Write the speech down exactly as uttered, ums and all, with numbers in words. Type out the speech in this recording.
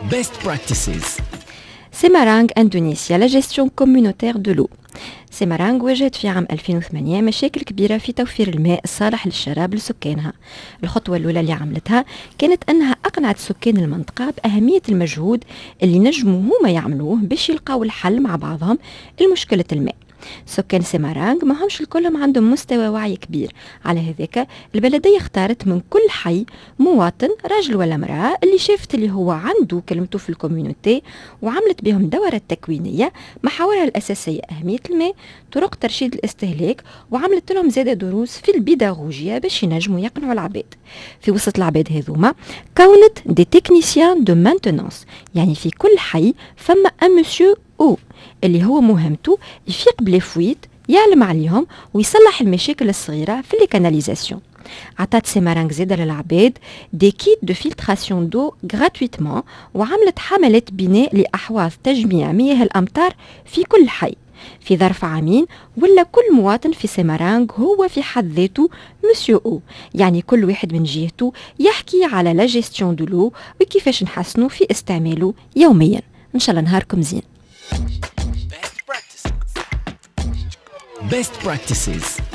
Best practices. سيمارانغ اندونيسيا لا جيستيون كوميونيتير دو لو. سيمارانغ واجهت في عام ألفين وثمانية مشاكل كبيرة في توفير الماء الصالح للشراب لسكانها. الخطوة الأولى اللي عملتها كانت أنها أقنعت سكان المنطقة بأهمية المجهود اللي نجموا هما يعملوه باش يلقاو الحل مع بعضهم لمشكلة الماء. سكان سيمارانغ ما همش الكلهم عندهم مستوى وعي كبير، على هذاك البلدية اختارت من كل حي مواطن راجل ولا امرأة اللي شافت اللي هو عنده كلمته في الكوميونيتي، وعملت بهم دورة تكوينية محاورها الأساسية أهمية الماء، طرق ترشيد الاستهلاك، وعملت لهم زادة دروس في البيداغوجيا باش ينجموا يقنعوا العباد. في وسط العباد هذوما كونت دي تكنيسيان دو مانتنانس، يعني في كل حي فما ان مسيو او اللي هو مهمته يفيق بليفويت، يعلم عليهم ويصلح المشاكل الصغيرة في لي كاناليزاسيون. عطات سيمارانغ زادة للعباد دي كيت دو فلتراسيون دو غراتويتمون، وعملت حملات بناء لأحواض تجميع مياه الأمطار في كل حي. في ظرف عامين ولا كل مواطن في سيمارانغ هو في حد ذاته مسيو او، يعني كل واحد من جهته يحكي على لا جيستيون دو لو وكيفاش نحسنوا في استعماله يوميا. ان شاء الله نهاركم زين. Best practices.